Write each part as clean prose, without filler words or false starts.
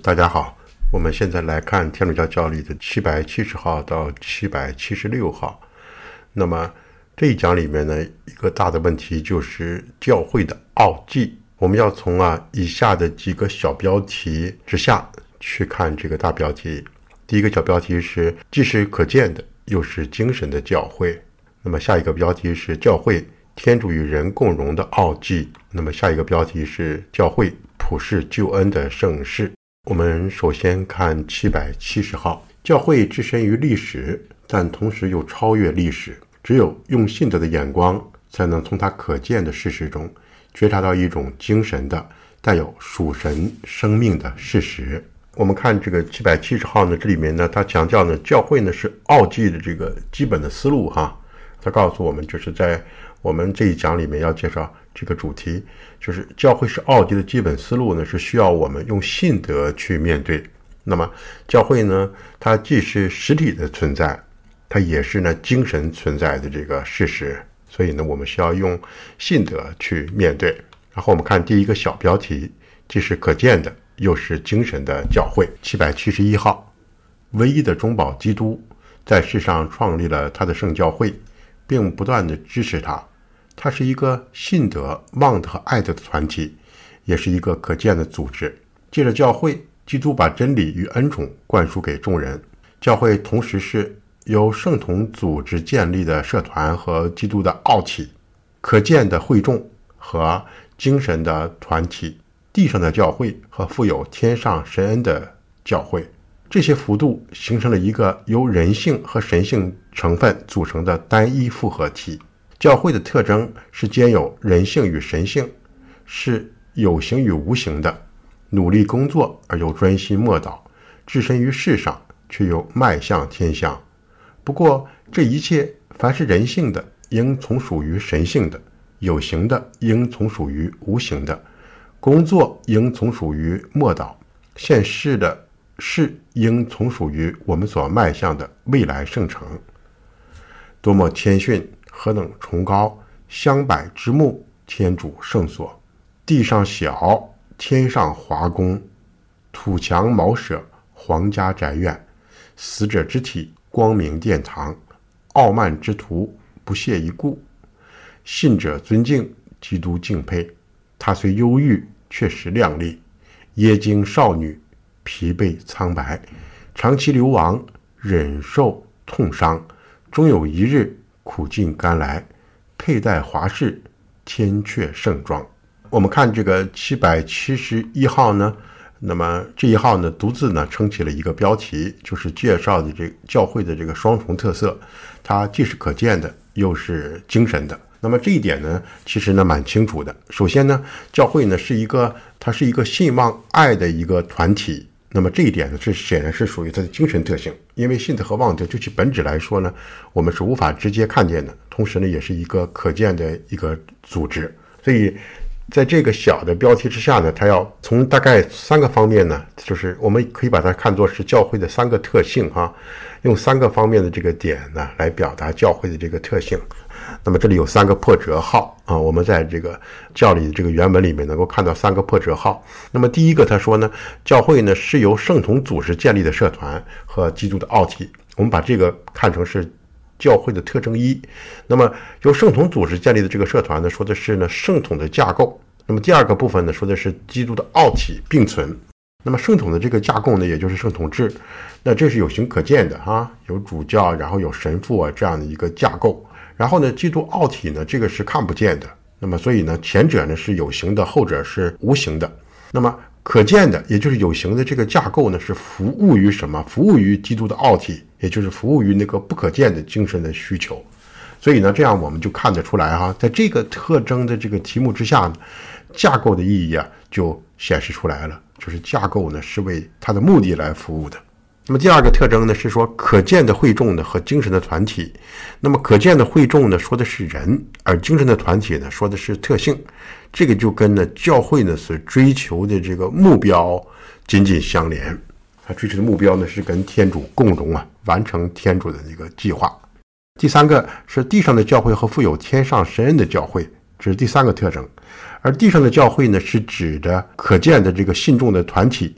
大家好，我们现在来看天主教教理的770号到776号。那么这一讲里面呢，一个大的问题就是教会的奥迹。我们要从以下的几个小标题之下去看这个大标题。第一个小标题是既是可见的又是精神的教会。那么下一个标题是教会天主与人共荣的奥迹。那么下一个标题是教会普世救恩的盛世。我们首先看770号。教会置身于历史，但同时又超越历史。只有用信德的眼光，才能从它可见的事实中觉察到一种精神的带有属神生命的事实。我们看这个770号呢，这里面呢，它强调呢，教会呢是奥迹的这个基本的思路哈。它告诉我们，就是在我们这一讲里面要介绍这个主题，就是教会是奥迹的基本思路呢，是需要我们用信德去面对。那么教会呢，它既是实体的存在，它也是呢精神存在的这个事实，所以呢我们需要用信德去面对。然后我们看第一个小标题，既是可见的又是精神的教会。771号。唯一的中保基督在世上创立了他的圣教会，并不断地支持他。它是一个信德、望德和爱德的团体，也是一个可见的组织。借着教会，基督把真理与恩宠灌输给众人。教会同时是由圣童组织建立的社团和基督的奥体，可见的会众和精神的团体，地上的教会和富有天上神恩的教会。这些幅度形成了一个由人性和神性成分组成的单一复合体。教会的特征是兼有人性与神性，是有形与无形的，努力工作而又专心默祷，置身于世上却又迈向天象。不过这一切凡是人性的，应从属于神性的；有形的应从属于无形的；工作应从属于默祷；现世的事应从属于我们所迈向的未来圣城。多么谦逊，何等崇高！香柏之木，天主圣所。地上小，天上华宫。土墙茅舍，皇家宅院。死者之体，光明殿堂。傲慢之徒，不屑一顾。信者尊敬，基督敬佩。他虽忧郁，却实亮丽。耶经少女，疲惫苍白，长期流亡，忍受痛伤，终有一日苦尽甘来，佩戴华饰，天阙盛装。我们看这个771号呢，那么这一号呢，独自呢撑起了一个标题，就是介绍的这个教会的这个双重特色，它既是可见的，又是精神的。那么这一点呢，其实呢蛮清楚的。首先呢，教会呢它是一个信望爱的一个团体。那么这一点呢，是显然是属于它的精神特性，因为信德和望德就其本质来说呢，我们是无法直接看见的，同时呢，也是一个可见的一个组织。所以在这个小的标题之下呢，它要从大概3个方面呢，就是我们可以把它看作是教会的3个特性哈，用3个方面的这个点呢来表达教会的这个特性。那么这里有3个破折号啊，我们在这个教理的这个原文里面能够看到3个破折号。那么第一个他说呢，教会呢是由圣童组织建立的社团和基督的奥体，我们把这个看成是教会的特征1。那么由圣童组织建立的这个社团呢，说的是呢圣统的架构。那么第二个部分呢，说的是基督的奥体并存。那么圣统的这个架构呢，也就是圣统制，那这是有形可见的哈，有主教，然后有神父这样的一个架构。然后呢，基督奥体呢，这个是看不见的。那么所以呢，前者呢是有形的，后者是无形的。那么可见的，也就是有形的这个架构呢，是服务于什么？服务于基督的奥体，也就是服务于那个不可见的精神的需求。所以呢，这样我们就看得出来哈，在这个特征的这个题目之下呢，架构的意义就显示出来了，就是架构呢是为它的目的来服务的。那么第二个特征呢，是说可见的会众呢和精神的团体。那么可见的会众呢说的是人，而精神的团体呢说的是特性。这个就跟呢教会呢所追求的这个目标紧紧相连。他追求的目标呢是跟天主共荣完成天主的那个计划。第3个是地上的教会和富有天上神恩的教会，这是第3个特征。而地上的教会呢是指的可见的这个信众的团体，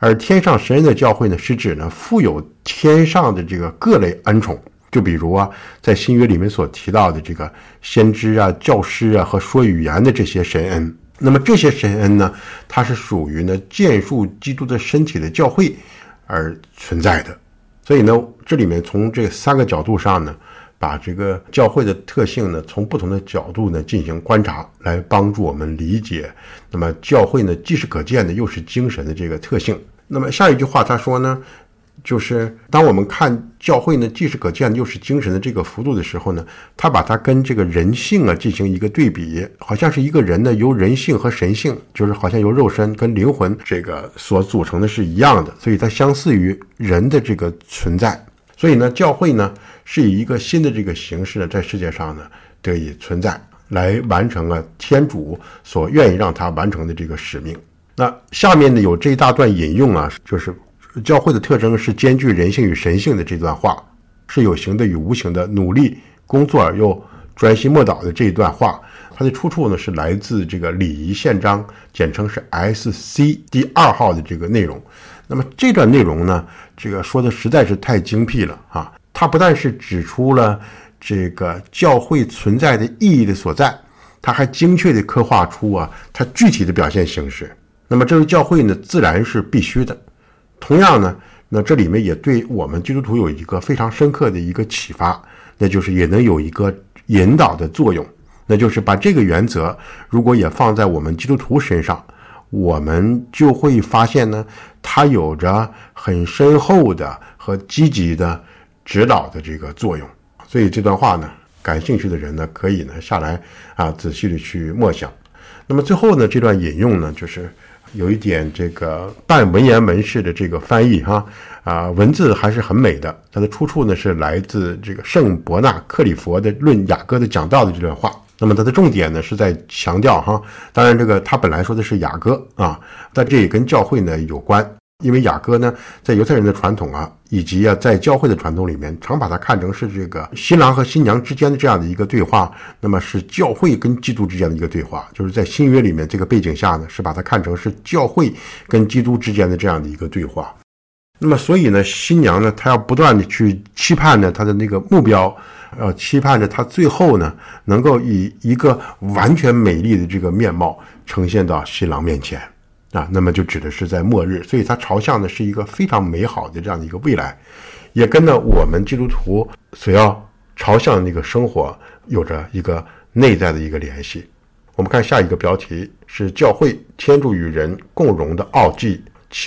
而天上神人的教会呢，是指呢富有天上的这个各类恩宠，就比如在新约里面所提到的这个先知教师和说语言的这些神恩。那么这些神恩呢，它是属于呢建树基督的身体的教会而存在的。所以呢，这里面从这3个角度上呢，把这个教会的特性呢，从不同的角度呢进行观察，来帮助我们理解。那么教会呢，既是可见的，又是精神的这个特性。那么下一句话他说呢，就是当我们看教会呢，既是可见的，又是精神的这个幅度的时候呢，他把它跟这个人性进行一个对比，好像是一个人呢由人性和神性，就是好像由肉身跟灵魂这个所组成的是一样的，所以它相似于人的这个存在。所以呢，教会呢是以一个新的这个形式呢，在世界上呢得以存在，来完成天主所愿意让它完成的这个使命。那下面呢有这一大段引用就是教会的特征是兼具人性与神性的这段话，是有形的与无形的，努力工作而又专心默祷的这一段话，它的出处呢是来自这个礼仪宪章，简称是 SC 第2号的这个内容。那么这段内容呢，这个说的实在是太精辟了它不但是指出了这个教会存在的意义的所在，它还精确地刻画出它具体的表现形式。那么这个教会呢，自然是必须的。同样呢，那这里面也对我们基督徒有一个非常深刻的一个启发，那就是也能有一个引导的作用，那就是把这个原则如果也放在我们基督徒身上，我们就会发现呢，它有着很深厚的和积极的指导的这个作用。所以这段话呢，感兴趣的人呢，可以呢下来仔细的去默想。那么最后呢，这段引用呢，就是有一点这个半文言文式的这个翻译文字还是很美的。它的出处呢是来自这个圣伯纳克里佛的论雅各的讲道的这段话。那么它的重点呢是在强调当然这个他本来说的是雅各但这也跟教会呢有关。因为雅各呢，在犹太人的传统以及在教会的传统里面，常把它看成是这个新郎和新娘之间的这样的一个对话，那么是教会跟基督之间的一个对话，就是在新约里面这个背景下呢，是把它看成是教会跟基督之间的这样的一个对话。那么所以呢，新娘呢，她要不断的去期盼着她的那个目标，期盼着她最后呢，能够以一个完全美丽的这个面貌呈现到新郎面前。那么就指的是在末日，所以它朝向的是一个非常美好的这样的一个未来，也跟我们基督徒所要朝向的那个生活有着一个内在的一个联系。我们看下一个标题是教会天主与人共荣的奥迹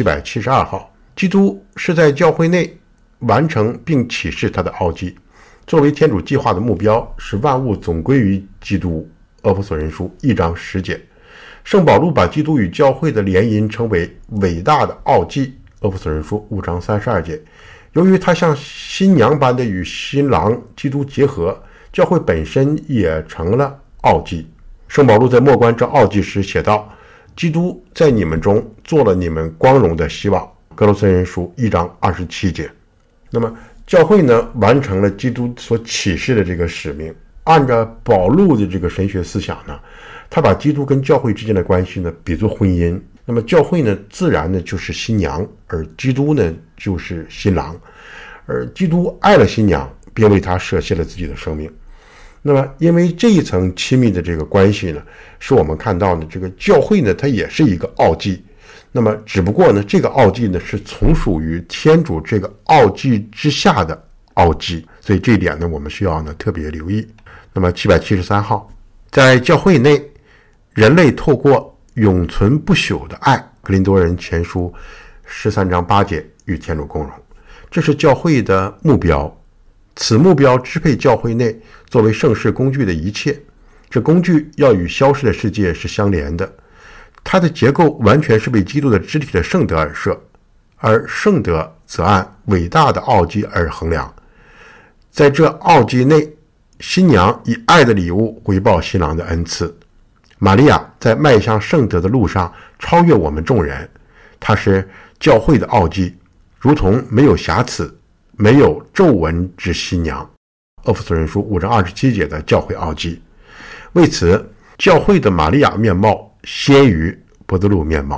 772号。基督是在教会内完成并启示他的奥迹，作为天主计划的目标，使万物总归于基督。俄弗所人书1章10节。圣保禄把基督与教会的联姻称为伟大的奥迹，俄弗所人书5章32节。由于他像新娘般的与新郎基督结合，教会本身也成了奥迹。圣保禄在默观这奥迹时写道，基督在你们中做了你们光荣的希望，哥罗森人书1章27节。那么教会呢，完成了基督所启示的这个使命。按照保禄的这个神学思想呢，他把基督跟教会之间的关系呢比作婚姻。那么教会呢，自然呢就是新娘，而基督呢就是新郎。而基督爱了新娘，便为他舍弃了自己的生命。那么因为这一层亲密的这个关系呢，使我们看到呢，这个教会呢，它也是一个奥迹。那么只不过呢，这个奥迹呢是从属于天主这个奥迹之下的奥迹，所以这一点呢，我们需要呢特别留意。那么773号，在教会内，人类透过永存不朽的爱，格林多人前书13章8节与天主共荣，这是教会的目标。此目标支配教会内作为圣事工具的一切，这工具要与消失的世界是相连的，它的结构完全是为基督的肢体的圣德而设，而圣德则按伟大的奥迹而衡量。在这奥迹内，新娘以爱的礼物回报新郎的恩赐。玛利亚在迈向圣德的路上超越我们众人，她是教会的奥迹，如同没有瑕疵、没有皱纹之新娘。俄弗所人书5章27节的教会奥迹。为此，教会的玛利亚面貌先于伯多禄面貌。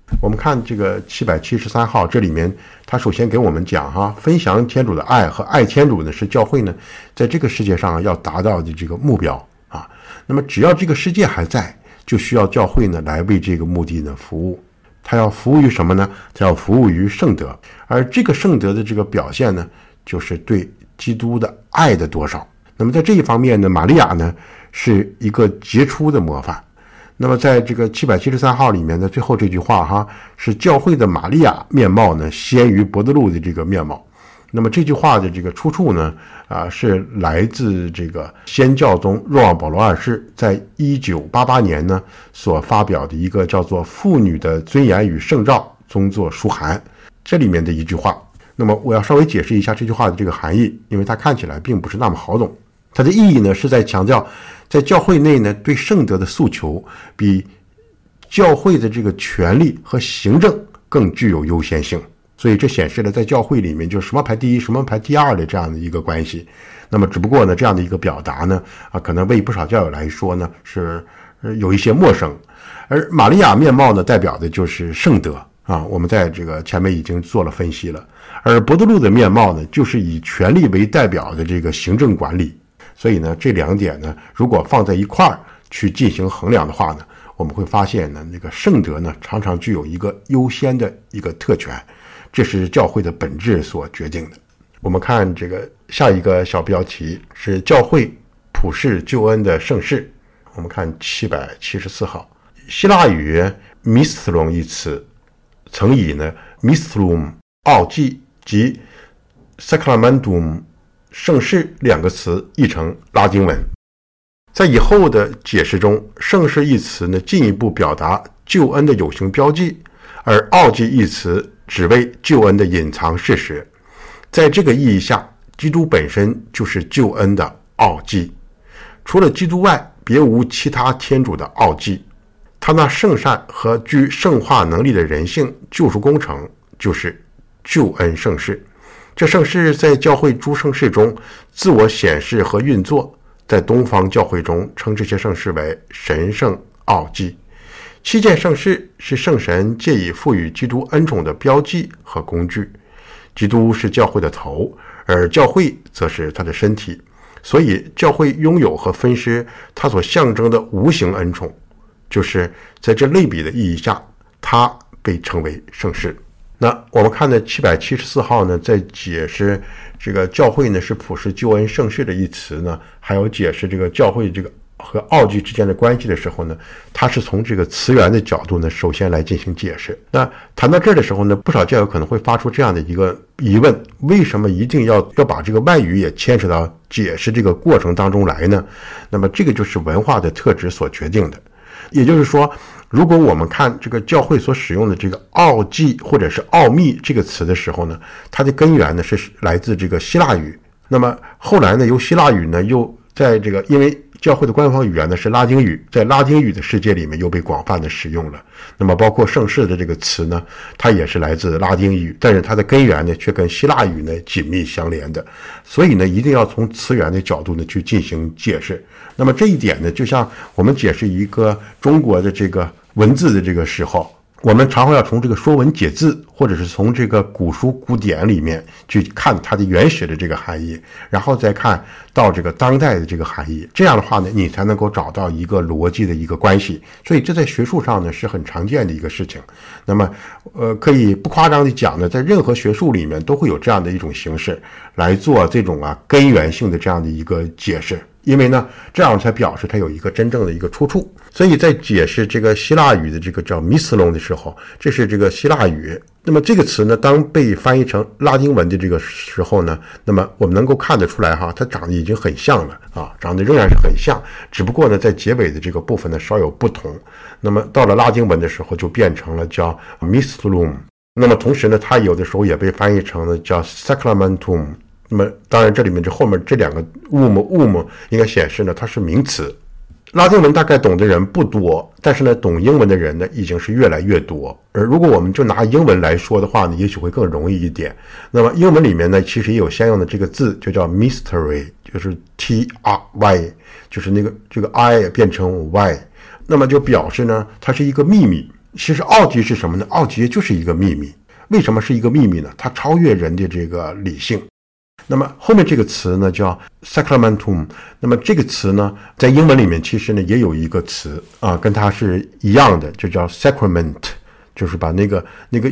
我们看这个773号，这里面他首先给我们讲分享天主的爱和爱天主呢是教会呢在这个世界上要达到的这个目标啊。那么只要这个世界还在，就需要教会呢来为这个目的呢服务。他要服务于什么呢？他要服务于圣德，而这个圣德的这个表现呢，就是对基督的爱的多少。那么在这一方面呢，玛利亚呢是一个杰出的模范。那么在这个773号里面的最后这句话是教会的玛利亚面貌呢先于伯多禄的这个面貌。那么这句话的这个出处呢是来自这个先教宗若望保罗二世在1988年呢所发表的一个叫做《妇女的尊严与圣召》宗座书函，这里面的一句话。那么我要稍微解释一下这句话的这个含义，因为它看起来并不是那么好懂。它的意义呢是在强调在教会内呢对圣德的诉求比教会的这个权力和行政更具有优先性。所以这显示了在教会里面就什么排第一什么排第二的这样的一个关系。那么只不过呢这样的一个表达呢可能为不少教友来说呢是有一些陌生。而玛利亚面貌呢代表的就是圣德我们在这个前面已经做了分析了。而伯多禄的面貌呢就是以权力为代表的这个行政管理。所以呢这两点呢如果放在一块儿去进行衡量的话呢，我们会发现呢那个圣德呢常常具有一个优先的一个特权。这是教会的本质所决定的。我们看这个下一个小标题是教会普世救恩的盛世。我们看774号，希腊语 mystron 一词曾以呢 mystrum 奥迹及 sacramentum 盛世两个词译成拉丁文。在以后的解释中，盛世一词呢进一步表达救恩的有形标记，而奥迹一词只为救恩的隐藏事实。在这个意义下，基督本身就是救恩的奥迹，除了基督外别无其他天主的奥迹。他那圣善和具圣化能力的人性救赎工程就是救恩圣事。这圣事在教会诸圣事中自我显示和运作，在东方教会中称这些圣事为神圣奥迹。7件圣事是圣神借以赋予基督恩宠的标记和工具。基督是教会的头，而教会则是他的身体，所以教会拥有和分施他所象征的无形恩宠，就是在这类比的意义下，它被称为圣事。那我们看的774号呢，在解释这个教会呢是普世救恩圣事的一词呢，还有解释这个教会这个和奥迹之间的关系的时候呢，它是从这个词源的角度呢首先来进行解释。那谈到这儿的时候呢，不少教友可能会发出这样的一个疑问，为什么一定要把这个外语也牵扯到解释这个过程当中来呢？那么这个就是文化的特质所决定的。也就是说，如果我们看这个教会所使用的这个奥迹或者是奥秘这个词的时候呢，它的根源呢是来自这个希腊语。那么后来呢，由希腊语呢又在这个因为教会的官方语言呢是拉丁语，在拉丁语的世界里面又被广泛的使用了。那么包括圣事的这个词呢，它也是来自拉丁语，但是它的根源呢却跟希腊语呢紧密相连的。所以呢，一定要从词源的角度呢去进行解释。那么这一点呢，就像我们解释一个中国的这个文字的这个时候，我们常会要从这个说文解字，或者是从这个古书古典里面去看它的原始的这个含义，然后再看到这个当代的这个含义。这样的话呢，你才能够找到一个逻辑的一个关系。所以这在学术上呢是很常见的一个事情。那么可以不夸张的讲呢，在任何学术里面都会有这样的一种形式来做这种根源性的这样的一个解释。因为呢，这样才表示它有一个真正的一个出处。所以在解释这个希腊语的这个叫米斯隆的时候，这是这个希腊语。那么这个词呢，当被翻译成拉丁文的这个时候呢，那么我们能够看得出来它长得已经很像了长得仍然是很像，只不过呢，在结尾的这个部分呢稍有不同。那么到了拉丁文的时候，就变成了叫 mystrum。那么同时呢，它有的时候也被翻译成了叫 sacramentum。那么当然这里面这后面这两个 um 应该显示呢它是名词。拉丁文大概懂的人不多，但是呢懂英文的人呢已经是越来越多。而如果我们就拿英文来说的话呢，也许会更容易一点。那么英文里面呢其实也有相应的这个字，就叫 mystery， 就是 T-R-Y， 就是这个 I 变成 Y， 那么就表示呢它是一个秘密。 其实奥迹是什么呢？奥迹就是一个秘密。为什么是一个秘密呢？它超越人的这个理性。那么后面这个词呢叫 sacramentum， 那么这个词呢在英文里面其实呢也有一个词跟它是一样的，就叫 sacrament， 就是把那个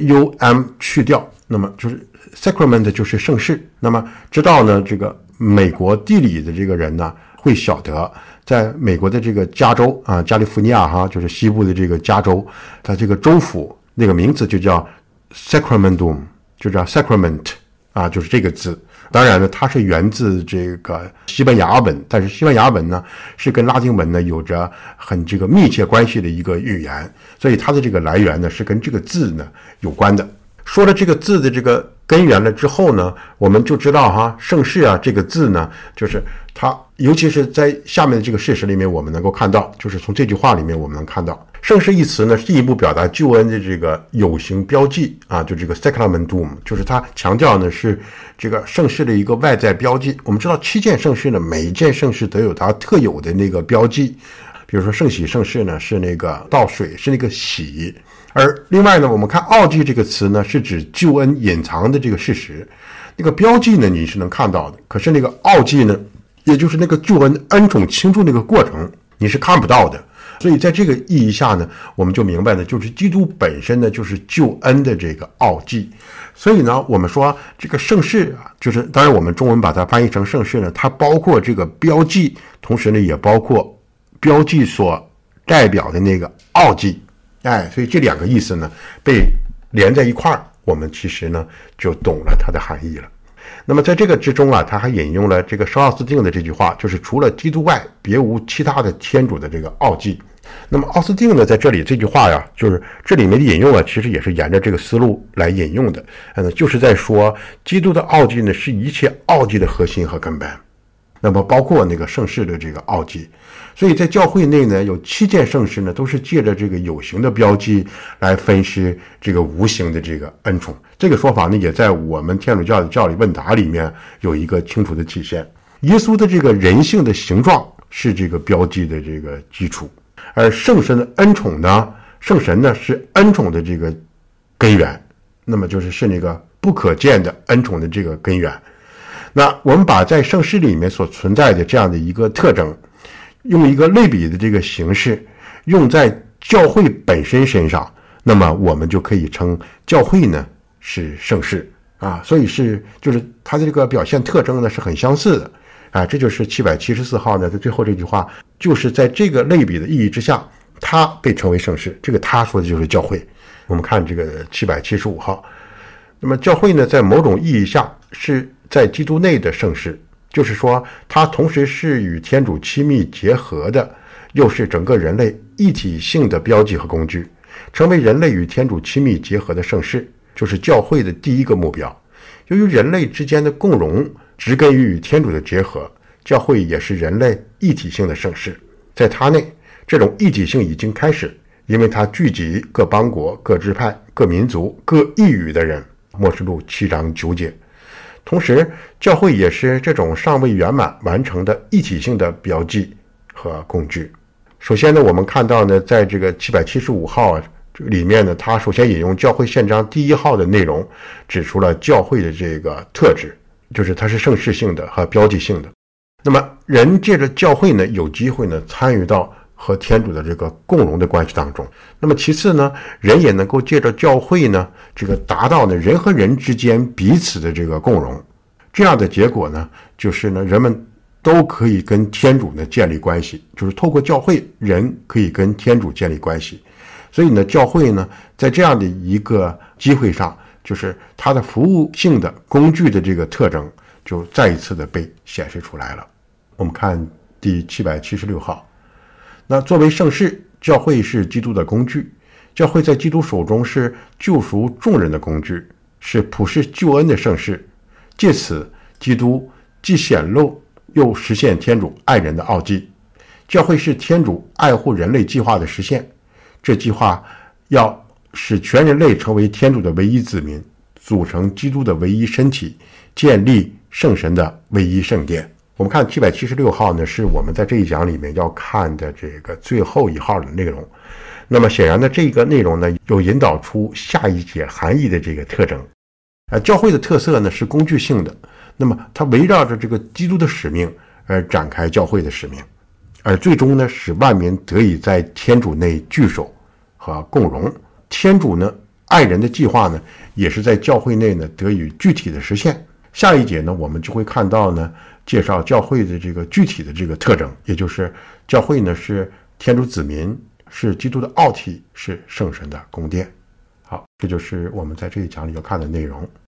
um 去掉，那么就是 sacrament 就是圣事。那么知道呢这个美国地理的这个人呢会晓得，在美国的这个加州加利福尼亚就是西部的这个加州，它这个州府那个名字就叫 sacramentum， 就叫 sacrament就是这个字。当然呢它是源自这个西班牙文，但是西班牙文呢是跟拉丁文呢有着很这个密切关系的一个语言，所以它的这个来源呢是跟这个字呢有关的。说了这个字的这个根源了之后呢，我们就知道圣事这个字呢，就是它尤其是在下面的这个事实里面我们能够看到，就是从这句话里面我们能看到圣事一词呢进一步表达救恩的这个有形标记就这个 sacramentum， 就是它强调呢是这个圣事的一个外在标记。我们知道7件圣事呢，每一件圣事都有它特有的那个标记，比如说圣洗圣事呢是那个倒水，是那个洗。而另外呢我们看奥迹这个词呢是指救恩隐藏的这个事实，那个标记呢你是能看到的，可是那个奥迹呢也就是那个救恩恩宠倾注那个过程你是看不到的。所以在这个意义下呢，我们就明白呢，就是基督本身呢就是救恩的这个奥迹。所以呢我们说这个圣事就是当然我们中文把它翻译成圣事呢，它包括这个标记，同时呢也包括标记所代表的那个奥迹。所以这两个意思呢被连在一块儿，我们其实呢就懂了它的含义了。那么在这个之中他还引用了这个圣奥斯定的这句话，就是除了基督外别无其他的天主的这个奥迹。那么奥斯定呢在这里这句话就是这里面的引用其实也是沿着这个思路来引用的，就是在说基督的奥迹呢是一切奥迹的核心和根本，那么包括那个圣事的这个奥迹。所以在教会内呢有7件圣事呢都是借着这个有形的标记来分施这个无形的这个恩宠。这个说法呢也在我们天主教的教理问答里面有一个清楚的体现。耶稣的这个人性的形状是这个标记的这个基础，而圣神的恩宠呢，圣神呢是恩宠的这个根源，那么是那个不可见的恩宠的这个根源。那我们把在圣事里面所存在的这样的一个特征，用一个类比的这个形式用在教会本身身上，那么我们就可以称教会呢是圣事所以就是它的这个表现特征呢是很相似的这就是774号呢在最后这句话，就是在这个类比的意义之下，它被称为圣事。这个他说的就是教会。我们看这个775号，那么教会呢在某种意义下是在基督内的圣事，就是说它同时是与天主亲密结合的，又是整个人类一体性的标记和工具。成为人类与天主亲密结合的圣事，就是教会的第一个目标。由于人类之间的共融植根于与天主的结合，教会也是人类一体性的圣事。在它内，这种一体性已经开始，因为它聚集各邦国、各支派、各民族、各异语的人。默示录7章9节。同时教会也是这种尚未圆满完成的一体性的标记和工具。首先呢，我们看到呢，在这个775号里面呢，他首先引用教会宪章第1号的内容，指出了教会的这个特质，就是它是圣事性的和标记性的。那么人借着教会呢，有机会呢参与到和天主的这个共融的关系当中。那么其次呢，人也能够借着教会呢，这个达到呢人和人之间彼此的这个共融。这样的结果呢，就是呢人们都可以跟天主呢建立关系，就是透过教会，人可以跟天主建立关系。所以呢，教会呢在这样的一个机会上，就是它的服务性的工具的这个特征就再一次的被显示出来了。我们看第776号，那作为圣事，教会是基督的工具，教会在基督手中是救赎众人的工具，是普世救恩的圣事。借此，基督既显露又实现天主爱人的奥迹。教会是天主爱护人类计划的实现，这计划要使全人类成为天主的唯一子民，组成基督的唯一身体，建立圣神的唯一圣殿。我们看776号呢，是我们在这一讲里面要看的这个最后一号的内容。 那么显然呢，这个内容呢，有引导出下一节含义的这个特征。教会的特色呢是工具性的，那么它围绕着这个基督的使命而展开教会的使命，而最终呢使万民得以在天主内聚首和共荣。天主呢爱人的计划呢也是在教会内呢得以具体的实现。下一节呢我们就会看到呢介绍教会的这个具体的这个特征，也就是教会呢是天主子民，是基督的奥体，是圣神的宫殿。好，这就是我们在这一讲里要看的内容。